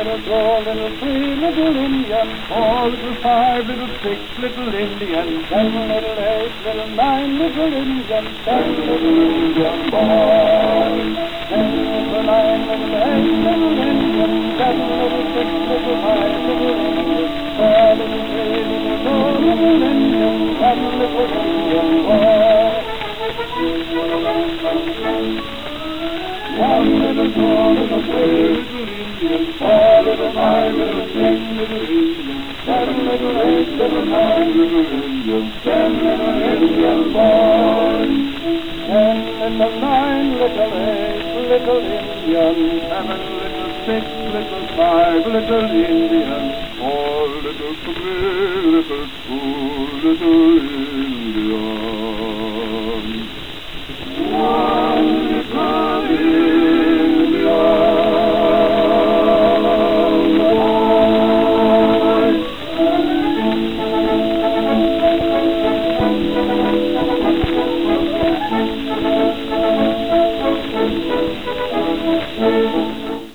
little four, little three, little Indian, 4, little 5, little 6, little Indian, 7, little 8, little 9, little Indian, 10, little Indian boy. 10, little 9, little 8, little Indian, 7, little 6, little 5, little Indian, 4, little 3, little 4, little Indian, 1 little Indian boy. 1 little 4, little 3, little Indian, 4, little 5, little 6, little Indian, 7, little 8, little 9, little Indian, 10 little Indian boys. 10 little 9, little 8, little Indian, 7 little 6, little 5, little Indian, 4 little 3, little